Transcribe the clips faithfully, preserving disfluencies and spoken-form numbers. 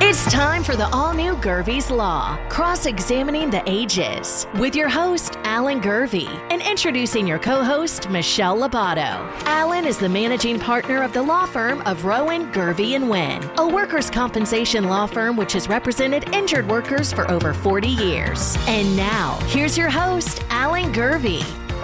It's time for the all-new Gervie's Law, cross-examining the ages, with your host, Alan Gervie, and introducing your co-host, Michelle Lobato. Alan is the managing partner of the law firm of Rowan, Gervie and Wynn, a workers' compensation law firm which has represented injured workers for over forty years. And now, here's your host, Alan Gervie.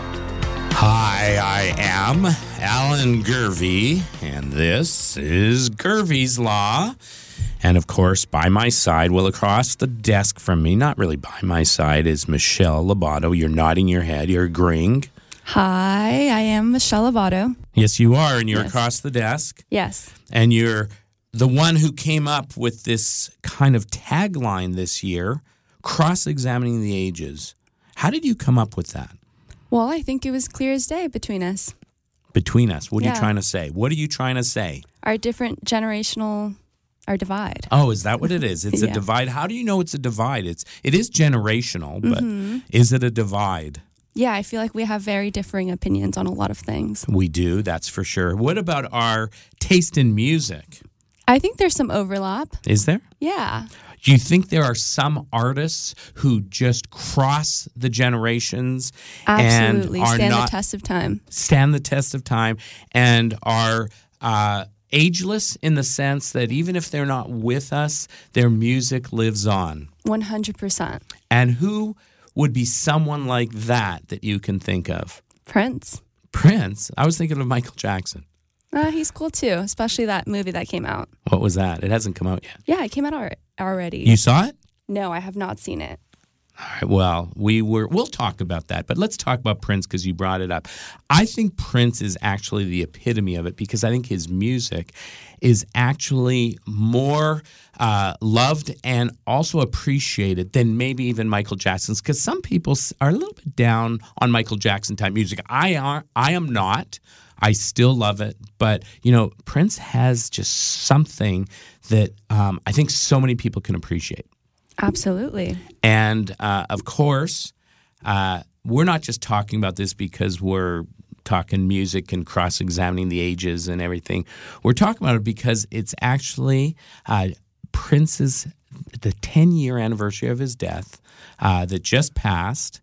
Hi, I am Alan Gervie, and this is Gervie's Law. And, of course, by my side, well, across the desk from me, not really by my side, is Michelle Lobato. You're nodding your head. You're agreeing. Hi, I am Michelle Lobato. Yes, you are, and you're Yes. across the desk. Yes. And you're the one who came up with this kind of tagline this year, cross-examining the ages. How did you come up with that? Well, I think it was clear as day between us. Between us. What are Yeah. you trying to say? What are you trying to say? Our different generational, our divide. Oh, is that what it is? It's a Yeah. divide. How do you know it's a divide? It's it is generational, but Mm-hmm. is it a divide? Yeah, I feel like we have very differing opinions on a lot of things. We do, that's for sure. What about our taste in music? I think there's some overlap. Is there? Yeah. Do you think there are some artists who just cross the generations Absolutely. and are Stand not the test of time. stand the test of time and are uh, ageless in the sense that even if they're not with us, their music lives on? one hundred percent. And who would be someone like that that you can think of? Prince. Prince? I was thinking of Michael Jackson. Uh, he's cool too, especially that movie that came out. What was that? It hasn't come out yet. Yeah, it came out al- already. You saw it? No, I have not seen it. All right, well, we were we'll talk about that, but let's talk about Prince because you brought it up. I think Prince is actually the epitome of it because I think his music is actually more uh, loved and also appreciated than maybe even Michael Jackson's, because some people s- are a little bit down on Michael Jackson type music. I are I am not. I still love it, but you know, Prince has just something that um, I think so many people can appreciate. Absolutely. And, uh, of course, uh, we're not just talking about this because we're talking music and cross-examining the ages and everything. We're talking about it because it's actually uh, Prince's, the ten-year anniversary of his death uh, that just passed.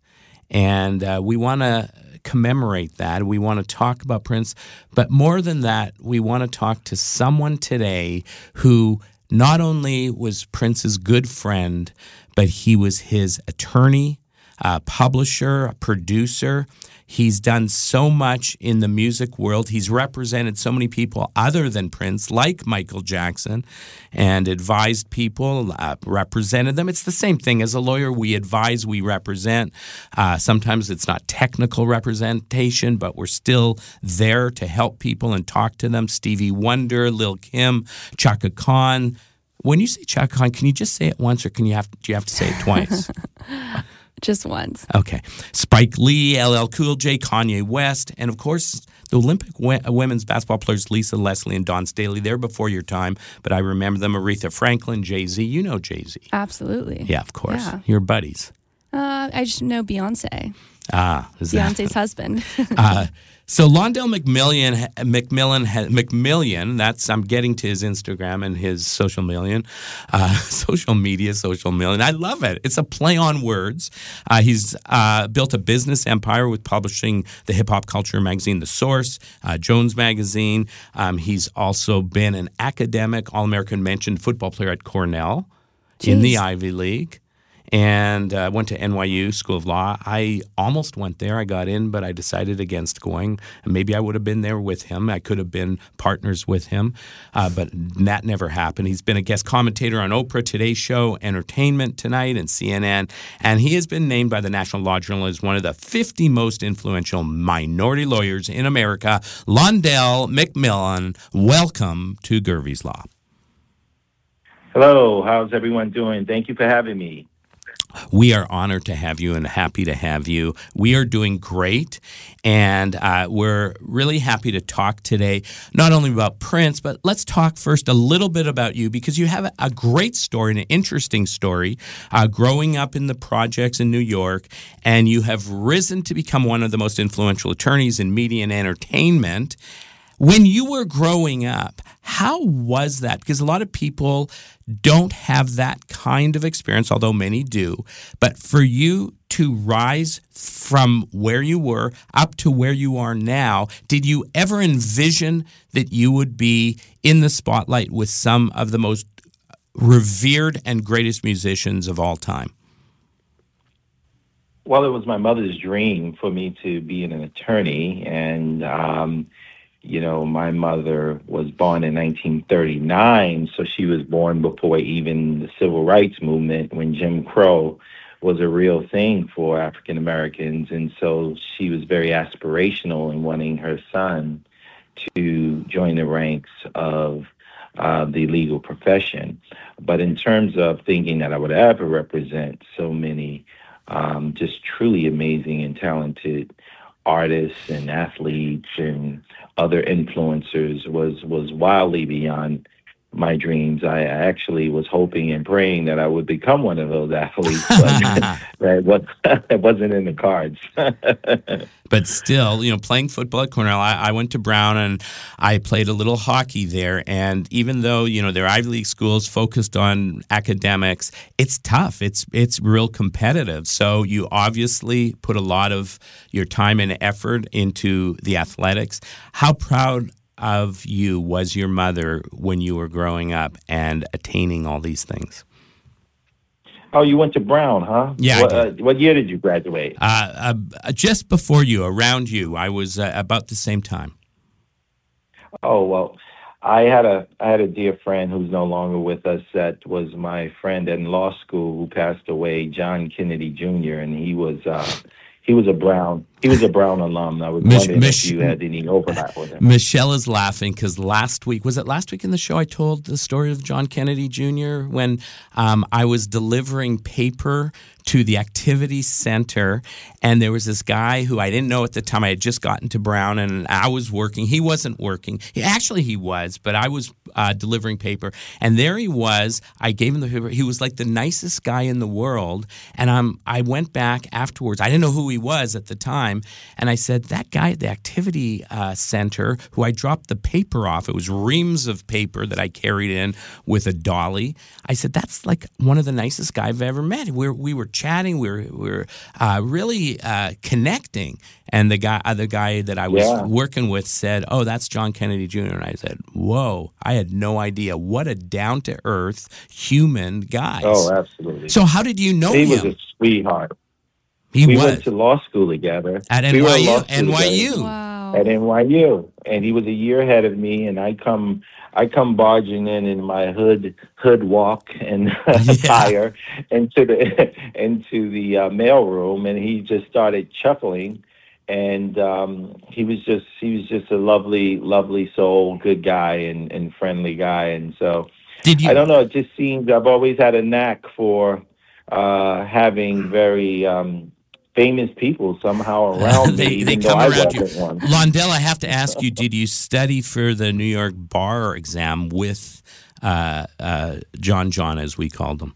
And uh, we want to commemorate that. We want to talk about Prince. But more than that, we want to talk to someone today who not only was Prince's good friend, but he was his attorney, uh, publisher, producer. He's done so much in the music world. He's represented so many people other than Prince, like Michael Jackson, and advised people, uh, represented them. It's the same thing. As a lawyer, we advise, we represent. Uh, sometimes it's not technical representation, but we're still there to help people and talk to them. Stevie Wonder, Lil Kim, Chaka Khan. When you say Chaka Khan, can you just say it once, or can you have do you have to say it twice? Just once. Okay. Spike Lee, L L Cool J, Kanye West, and of course the Olympic we- women's basketball players Lisa Leslie and Dawn Staley. They're before your time, but I remember them. Aretha Franklin, Jay-Z. You know Jay-Z. Absolutely. Yeah, of course. Yeah. You're buddies. Uh, I just know Beyonce. Ah, is that? Beyonce's husband. Uh, so Londell McMillian, McMillan, McMillian. That's I'm getting to his Instagram and his social million, uh, social media, social million. I love it. It's a play on words. Uh, he's uh, built a business empire with publishing the hip hop culture magazine, The Source, uh, Jones Magazine. Um, he's also been an academic, All-American mentioned football player at Cornell in the Jeez. Ivy League. And uh, went to N Y U School of Law. I almost went there. I got in, but I decided against going. And maybe I would have been there with him. I could have been partners with him, uh, but that never happened. He's been a guest commentator on Oprah, Today Show, Entertainment Tonight, and C N N. And he has been named by the National Law Journal as one of the fifty most influential minority lawyers in America. Londell McMillan, welcome to Gervie's Law. Hello, how's everyone doing? Thank you for having me. We are honored to have you and happy to have you. We are doing great, and uh, we're really happy to talk today, not only about Prince, but let's talk first a little bit about you, because you have a great story, an interesting story, uh, growing up in the projects in New York, and you have risen to become one of the most influential attorneys in media and entertainment. When you were growing up, how was that? Because a lot of people don't have that kind of experience, although many do. But for you to rise from where you were up to where you are now, did you ever envision that you would be in the spotlight with some of the most revered and greatest musicians of all time? Well, it was my mother's dream for me to be an attorney. And, um, you know, my mother was born in nineteen thirty-nine, so she was born before even the civil rights movement, when Jim Crow was a real thing for African Americans. And so she was very aspirational in wanting her son to join the ranks of uh, the legal profession. But in terms of thinking that I would ever represent so many um, just truly amazing and talented artists and athletes and other influencers was was wildly beyond my dreams. I actually was hoping and praying that I would become one of those athletes, but that was, it wasn't in the cards. But still, you know, playing football at Cornell, I, I went to Brown and I played a little hockey there. And even though, you know, they're Ivy League schools focused on academics, it's tough. It's it's real competitive. So you obviously put a lot of your time and effort into the athletics. How proud of you was your mother when you were growing up and attaining all these things? Oh, you went to Brown, huh? Yeah, What, I did. Uh, what year did you graduate? Uh, uh, just before you, around you. I was uh, about the same time. Oh, well, I had a I had a dear friend who's no longer with us that was my friend in law school who passed away, John Kennedy Junior, and he was uh, he was a Brown he was a Brown alum. I was Mich- wondering Mich- if you had any overlap with him. Michelle is laughing because last week, was it last week in the show I told the story of John Kennedy Junior when um, I was delivering paper to the activity center, and there was this guy who I didn't know at the time. I had just gotten to Brown, and I was working. He wasn't working. He, actually, he was, but I was uh, delivering paper, and there he was. I gave him the paper. He was like the nicest guy in the world, and um, I went back afterwards. I didn't know who he was at the time, and I said, that guy at the activity uh, center who I dropped the paper off, it was reams of paper that I carried in with a dolly. I said, that's like one of the nicest guys I've ever met. We're, we were chatting, we were, we were uh, really uh, connecting. And the guy, uh, the guy that I was Yeah. working with said, oh, that's John Kennedy Junior And I said, whoa, I had no idea. What a down-to-earth human guy. Oh, absolutely. So how did you know he him? was a sweetheart. he we was. went to law school together. At We were in law N Y U? school N Y U. together Wow. At N Y U, and he was a year ahead of me, and I come I come barging in in my hood hood walk and attire into the into the uh, mail room, and he just started chuckling, and um, he was just he was just a lovely lovely soul, good guy, and, and friendly guy, and so Did you? I don't know. It just seems I've always had a knack for uh, having very um, famous people somehow around They- me, they even though come I around you. wasn't one. Londell, I have to ask you, did you study for the New York bar exam with uh, uh, John John, as we called him?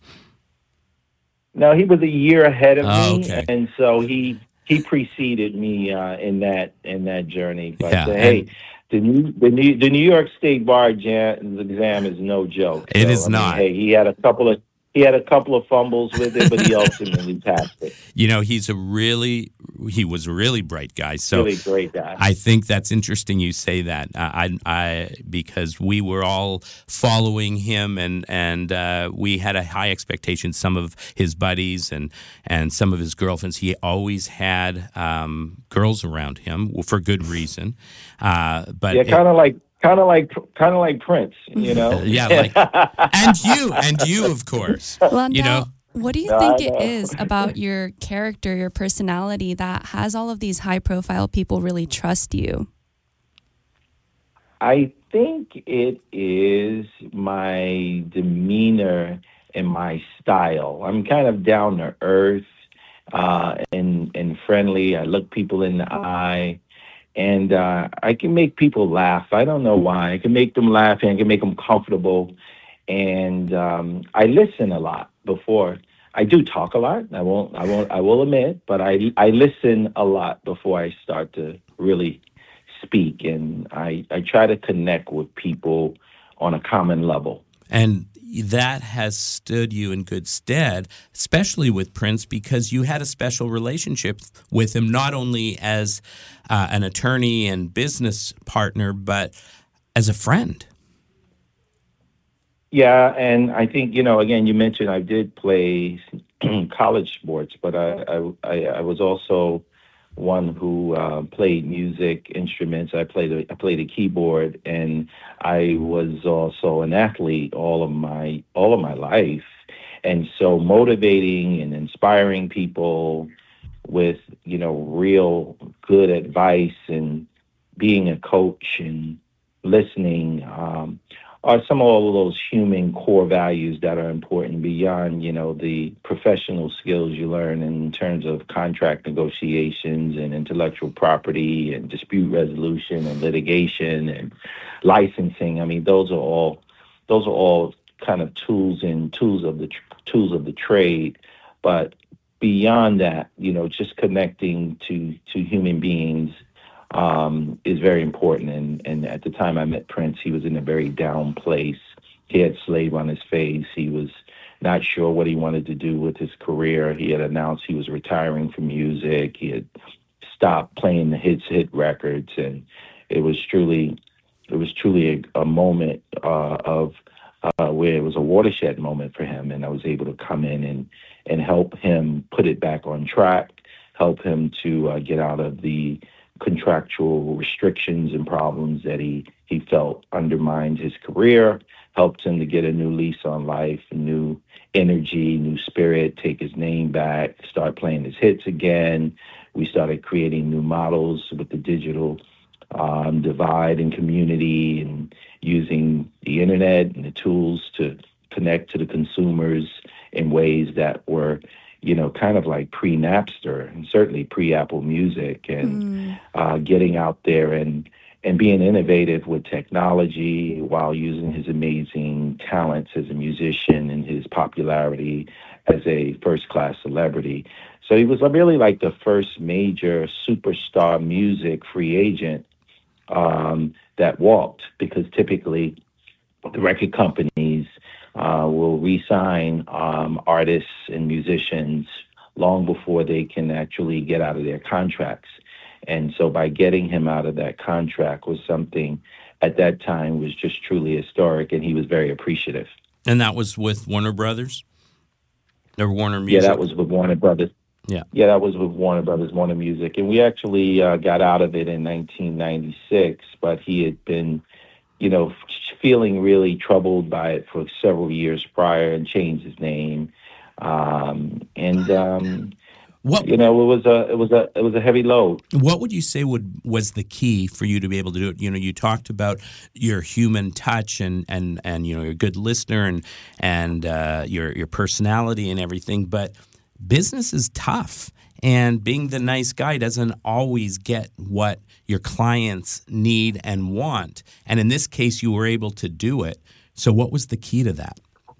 No, he was a year ahead of Oh, me, okay. and so he he preceded me uh, in that in that journey. But Yeah, uh, hey, and- the new the New the New York State Bar exam, exam is no joke. It So, is I mean, not. hey, he had a couple of he had a couple of fumbles with it, but he ultimately passed it. You know, he's a really, he was a really bright guy. So Really great guy. I think that's interesting you say that. Uh, I, I, because we were all following him, and and uh, we had a high expectation. Some of his buddies and and some of his girlfriends. He always had um, girls around him for good reason. Uh, but yeah, it- kind of like kind of like kind of like Prince, you know. yeah, like and you and you of course. Londell, You know? what do you No, think I it know. is about your character, your personality that has all of these high profile people really trust you? I think it is my demeanor and my style. I'm kind of down to earth uh, and and friendly. I look people in the eye, and uh, I can make people laugh. I don't know why. I can make them laugh, and I can make them comfortable. And um, I listen a lot before. I do talk a lot. I won't. I won't. I will admit, but I I listen a lot before I start to really speak, and I, I try to connect with people on a common level. And that has stood you in good stead, especially with Prince, because you had a special relationship with him, not only as uh, an attorney and business partner, but as a friend. Yeah, and I think, you know, again, you mentioned I did play college sports, but I, I, I was also one who uh, played music instruments. I played a, I played a keyboard, and I was also an athlete all of my all of my life. And so, motivating and inspiring people with, you know, real good advice and being a coach and listening um, are some of all of those human core values that are important beyond, you know, the professional skills you learn in terms of contract negotiations and intellectual property and dispute resolution and litigation and licensing. I mean, those are all those are all kind of tools and tools of the tools of the trade. But beyond that, you know, just connecting to to human beings um, is very important. And, and at the time I met Prince, he was in a very down place. He had Slave on his face. He was not sure what he wanted to do with his career. He had announced he was retiring from music. He had stopped playing the hits hit records, and it was truly, it was truly a, a moment uh, of uh, where it was a watershed moment for him. And I was able to come in and and help him put it back on track, help him to uh, get out of the contractual restrictions and problems that he, he felt undermined his career, helped him to get a new lease on life, a new energy, new spirit, take his name back, start playing his hits again. We started creating new models with the digital um, divide and community, and using the internet and the tools to connect to the consumers in ways that were, you know, kind of like pre-Napster and certainly pre-Apple Music, and mm. uh, getting out there and and being innovative with technology while using his amazing talents as a musician and his popularity as a first-class celebrity. So he was really like the first major superstar music free agent um, that walked, because typically the record companies Uh, will re-sign um, artists and musicians long before they can actually get out of their contracts. And so by getting him out of that contract was something at that time was just truly historic, and he was very appreciative. And that was with Warner Brothers? Or Warner Music? Yeah, that was with Warner Brothers. Yeah. Yeah, that was with Warner Brothers, Warner Music. And we actually uh, got out of it in nineteen ninety-six, but he had been, you know, feeling really troubled by it for several years prior, and changed his name. Um, and um, what, you know, it was a it was a it was a heavy load. What would you say would was the key for you to be able to do it? You know, you talked about your human touch and and and you know, you're a good listener and and uh, your your personality and everything, but business is tough. And being the nice guy doesn't always get what your clients need and want. And in this case, you were able to do it. So what was the key to that?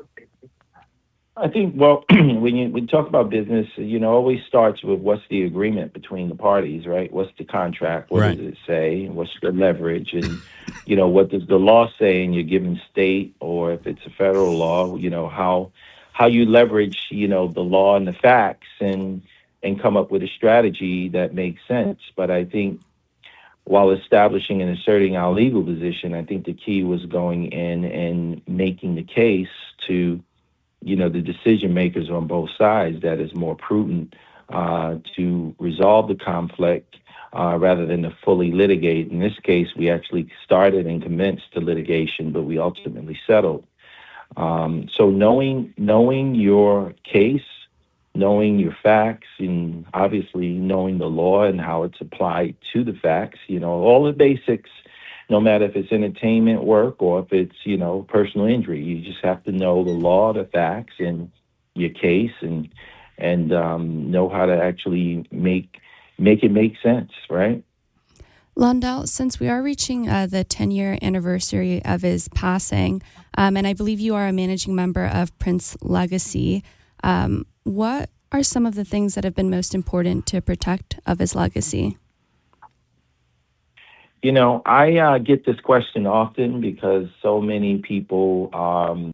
I think, well, when you when you talk about business, you know, it always starts with what's the agreement between the parties, right? What's the contract? What right. does it say? What's the leverage? And, you know, what does the law say in your given state? Or if it's a federal law, you know, how how you leverage, you know, the law and the facts, and and come up with a strategy that makes sense. But I think while establishing and asserting our legal position, I think the key was going in and making the case to, you know, the decision makers on both sides that is more prudent uh, to resolve the conflict uh, rather than to fully litigate. In this case, we actually started and commenced the litigation, but we ultimately settled. Um, so knowing knowing your case, knowing your facts, and obviously knowing the law and how it's applied to the facts, you know, all the basics, no matter if it's entertainment work or if it's, you know, personal injury. You just have to know the law, the facts, and your case, and and um, know how to actually make make it make sense, right? Londell, since we are reaching uh, the ten-year anniversary of his passing, um, and I believe you are a managing member of Prince Legacy, um, what are some of the things that have been most important to protect of his legacy? You know, I uh, get this question often because so many people um,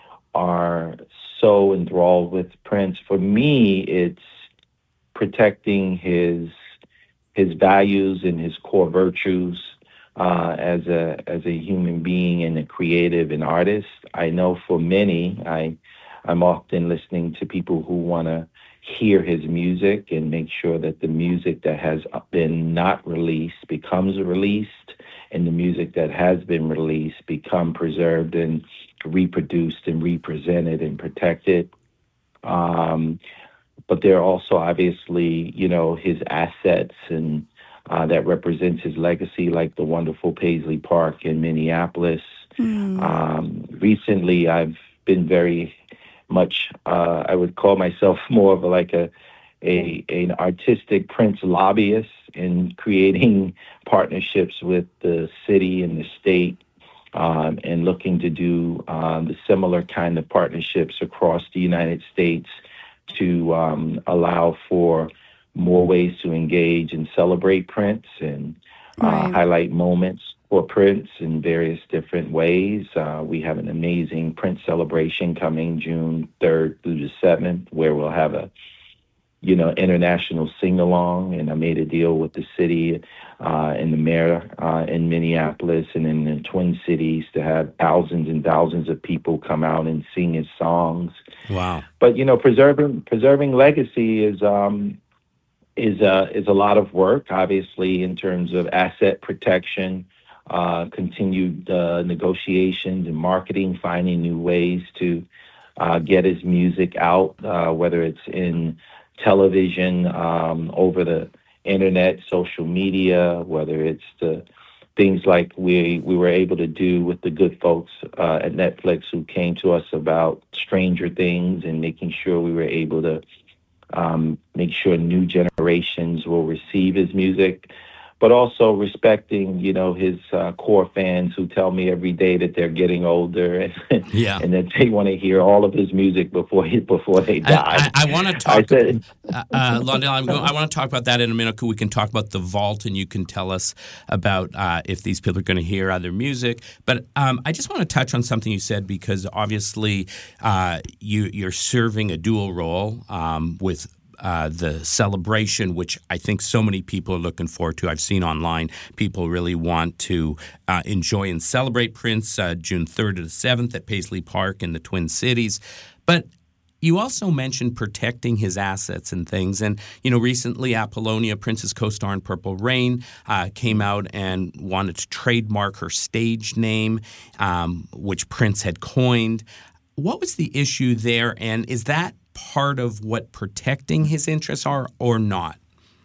are so enthralled with Prince. For me, it's protecting his his values and his core virtues uh, as a as a human being and a creative and artist. I know for many, I I'm often listening to people who want to hear his music and make sure that the music that has been not released becomes released, and the music that has been released become preserved and reproduced and represented and protected. Um, but there are also obviously, you know, his assets and uh, that represents his legacy, like the wonderful Paisley Park in Minneapolis. Mm. Um, recently, I've been very much, uh, I would call myself more of a, like a, a an artistic Prince lobbyist in creating partnerships with the city and the state, um, and looking to do um, the similar kind of partnerships across the United States to um, allow for more ways to engage and celebrate Prince and uh, right. highlight moments for Prince in various different ways. Uh, we have an amazing Prince celebration coming June third through the seventh, where we'll have a, you know, international sing-along. And I made a deal with the city uh, and the mayor uh, in Minneapolis and in the Twin Cities to have thousands and thousands of people come out and sing his songs. Wow. But, you know, preserving preserving legacy is um, is uh, is a lot of work, obviously, in terms of asset protection, uh, continued uh, negotiations and marketing, finding new ways to uh, get his music out, uh, whether it's in television, um, over the internet, social media, whether it's the things like we we were able to do with the good folks uh, at Netflix who came to us about Stranger Things and making sure we were able to um, make sure new generations will receive his music, but also respecting, you know, his uh, core fans who tell me every day that they're getting older and, yeah. and that they want to hear all of his music before he, before they die. I, I, I want to talk, said, uh, uh, Londell, I'm going, I want to talk about that in a minute. We can talk about the vault, and you can tell us about uh, if these people are going to hear other music. But um, I just want to touch on something you said, because obviously uh, you, you're serving a dual role um, with Uh, the celebration, which I think so many people are looking forward to. I've seen online people really want to uh, enjoy and celebrate Prince uh, June third to the seventh at Paisley Park in the Twin Cities. But you also mentioned protecting his assets and things. And, you know, recently Apollonia, Prince's co-star in Purple Rain, uh, came out and wanted to trademark her stage name, um, which Prince had coined. What was the issue there, and is that part of what protecting his interests are or not?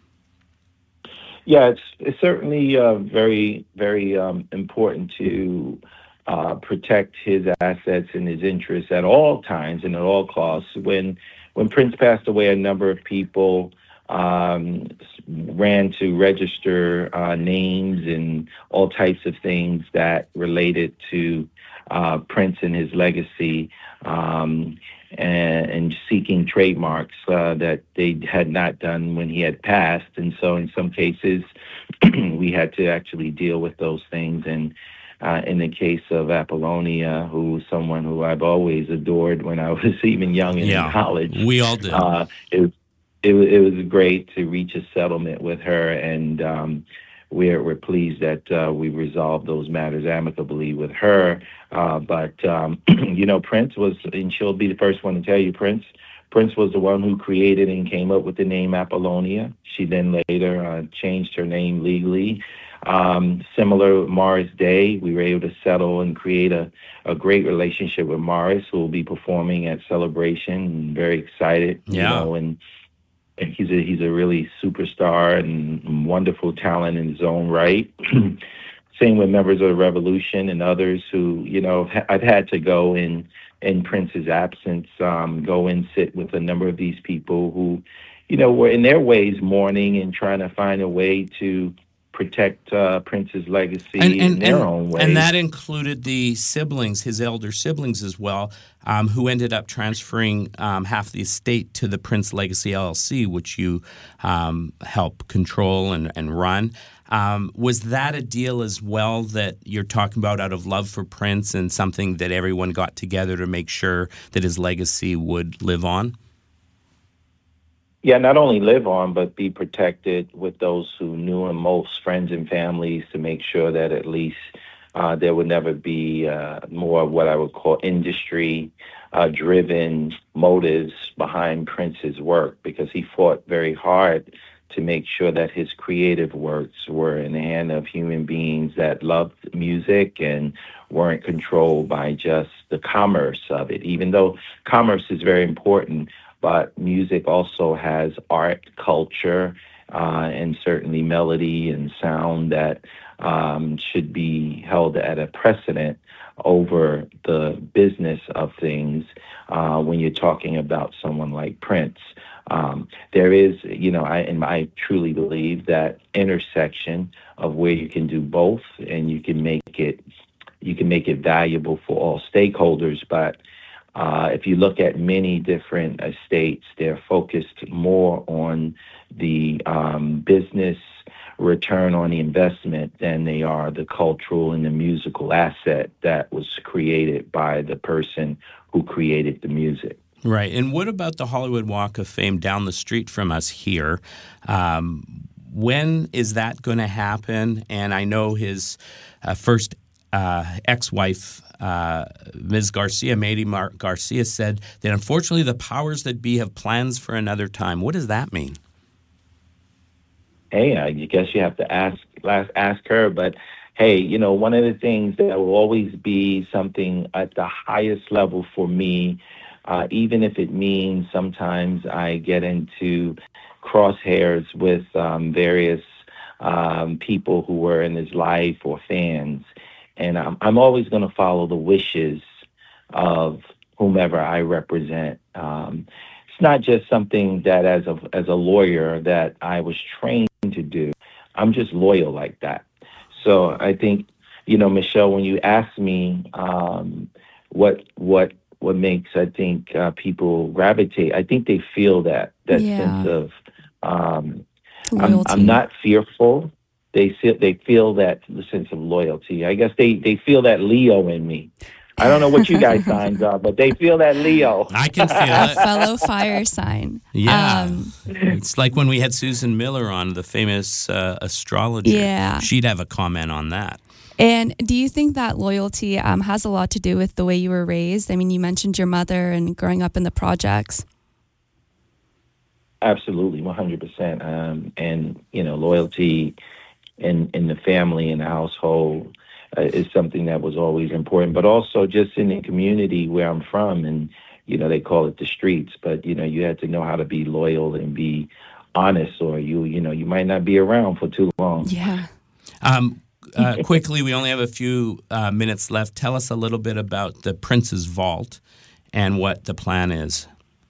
Yeah, it's, it's certainly uh, very, very um, important to uh, protect his assets and his interests at all times and at all costs. When when Prince passed away, a number of people um, ran to register uh, names and all types of things that related to uh, Prince and his legacy. Um, And, and seeking trademarks uh, that they had not done when he had passed. And so in some cases, we had to actually deal with those things. And uh, in the case of Apollonia, who was someone who I've always adored when I was even young and yeah, in college. We all did. Uh, it, it, it was great to reach a settlement with her. And um, we're, we're pleased that uh, we resolved those matters amicably with her. Uh, but, um, you know, Prince was, and she'll be the first one to tell you, Prince, Prince was the one who created and came up with the name Apollonia. She then later uh, changed her name legally. Um, similar with Morris Day, we were able to settle and create a, a great relationship with Morris, who will be performing at Celebration. I'm very excited, yeah. you know, and, and he's a, he's a really superstar and wonderful talent in his own right. Same with members of the Revolution and others who, you know, I've had to go in, in Prince's absence, um, go and sit with a number of these people who, you know, were in their ways mourning and trying to find a way to protect uh, Prince's legacy and, and, in their and, own way. And that included the siblings, his elder siblings as well, um, who ended up transferring um, half the estate to the Prince Legacy L L C, which you um, help control and, and run. Um, was that a deal as well that you're talking about out of love for Prince and something that everyone got together to make sure that his legacy would live on? Yeah, not only live on, but be protected with those who knew him most, friends and families, to make sure that at least uh, there would never be uh, more of what I would call industry uh, driven motives behind Prince's work, because he fought very hard to make sure that his creative works were in the hand of human beings that loved music and weren't controlled by just the commerce of it, even though commerce is very important. But music also has art, culture, uh, and certainly melody and sound that um, should be held at a precedent over the business of things uh, when you're talking about someone like Prince. Um, there is, you know, I, and I truly believe that intersection of where you can do both and you can make it, you can make it valuable for all stakeholders. But Uh, if you look at many different estates, they're focused more on the um, business return on the investment than they are the cultural and the musical asset that was created by the person who created the music. Right. And what about the Hollywood Walk of Fame down the street from us here? Um, when is that going to happen? And I know his uh, first uh, ex-wife, Uh, Miz Garcia, Mady Mar- Garcia, said that unfortunately the powers that be have plans for another time. What does that mean? Hey, I guess you have to ask ask her. But hey, you know, one of the things that will always be something at the highest level for me, uh, even if it means sometimes I get into crosshairs with um, various um, people who were in his life or fans. And I'm, I'm always going to follow the wishes of whomever I represent. Um, it's not just something that as a, as a lawyer that I was trained to do. I'm just loyal like that. So I think, you know, Michelle, when you ask me um, what what what makes, I think, uh, people gravitate, I think they feel that, that Yeah. sense of um, I'm, Loyalty. I'm not fearful. They feel they feel that the sense of loyalty. I guess they, they feel that Leo in me. I don't know what you guys' signs are, but they feel that Leo. I can feel A it. fellow fire sign. Yeah. Um, It's like when we had Susan Miller on, the famous uh, astrologer. Yeah. She'd have a comment on that. And do you think that loyalty um, has a lot to do with the way you were raised? I mean, you mentioned your mother and growing up in the projects. Absolutely, one hundred percent. Um, and, you know, loyalty in, in the family and the household uh, is something that was always important, but also just in the community where I'm from. And, you know, they call it the streets, but, you know, you had to know how to be loyal and be honest, or you, you know, you might not be around for too long. Yeah. Um, uh, quickly, we only have a few uh, minutes left. Tell us a little bit about the Prince's Vault and what the plan is.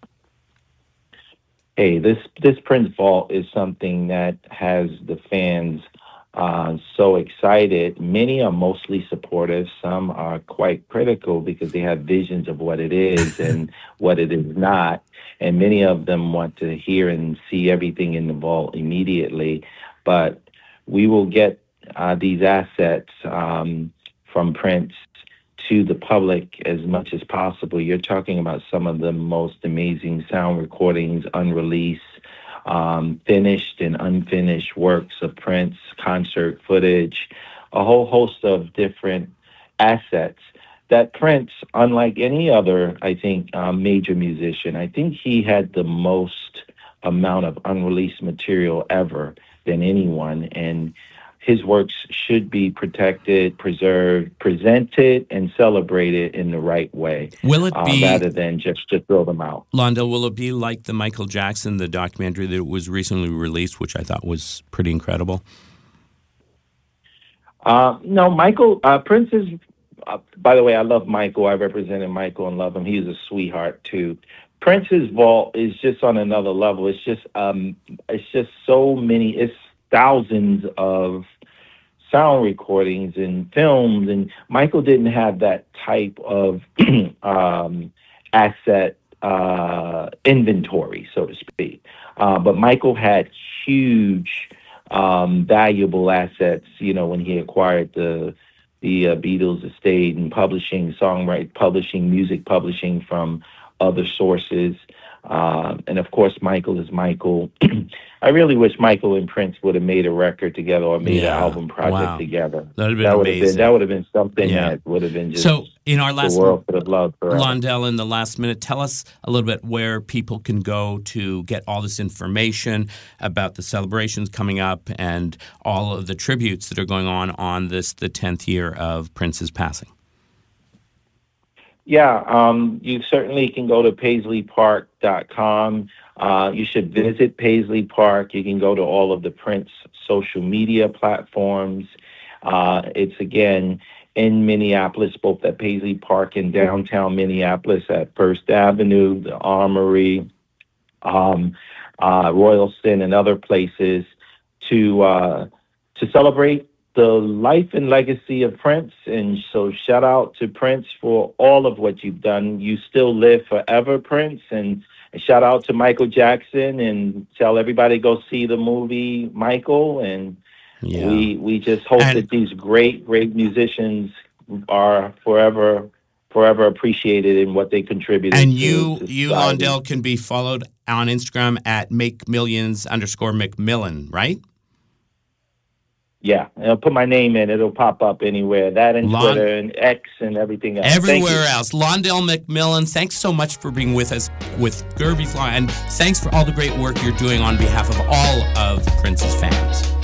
Hey, this, this Prince Vault is something that has the fans Uh, so excited. Many are mostly supportive. Some are quite critical because they have visions of what it is and what it is not. And many of them want to hear and see everything in the vault immediately. But we will get uh, these assets um, from Prince to the public as much as possible. You're talking about some of the most amazing sound recordings, unreleased, Um, finished and unfinished works of Prince, concert footage, a whole host of different assets that Prince, unlike any other, I think, um, major musician, I think he had the most amount of unreleased material ever than anyone. And his works should be protected, preserved, presented, and celebrated in the right way. Will it be, uh, rather than just to throw them out? Londell, will it be like the Michael Jackson, the documentary that was recently released, which I thought was pretty incredible? Uh, no, Michael, uh, Prince is, uh, by the way, I love Michael. I represented Michael and love him. He's a sweetheart too. Prince's vault is just on another level. It's just, um, it's just so many, it's thousands of sound recordings and films, and Michael didn't have that type of um, asset uh, inventory, so to speak. Uh, but Michael had huge um, valuable assets, you know, when he acquired the the uh, Beatles estate and publishing, songwriting, publishing, music publishing from other sources. Uh, and of course, Michael is Michael. I really wish Michael and Prince would have made a record together or made Yeah. an album project Wow. together. That would have been that would have amazing. been that would have been something Yeah. that would have been just So, in our the last world could have loved forever. Londell, in the last minute, tell us a little bit where people can go to get all this information about the celebrations coming up and all of the tributes that are going on on this, the tenth year of Prince's passing. Yeah, um, you certainly can go to paisley park dot com. Uh, you should visit Paisley Park. You can go to all of the Prince social media platforms. Uh, it's, again, in Minneapolis, both at Paisley Park and downtown Minneapolis at First Avenue, the Armory, um, uh, Royalston, and other places to uh, to celebrate the life and legacy of Prince. And so shout out to Prince for all of what you've done. You still live forever, Prince. And, and shout out to Michael Jackson, and tell everybody to go see the movie Michael. And Yeah. we we just hope And- that these great, great musicians are forever forever appreciated in what they contributed. And to- you, to you, society. Londell, can be followed on Instagram at MakeMillions underscore McMillan, right? Yeah, and I'll put my name in. It'll pop up anywhere. That and Lon- Twitter and X and everything else. Thank you. Everywhere else. Londell McMillan, thanks so much for being with us with Gervie's Law, and thanks for all the great work you're doing on behalf of all of Prince's fans.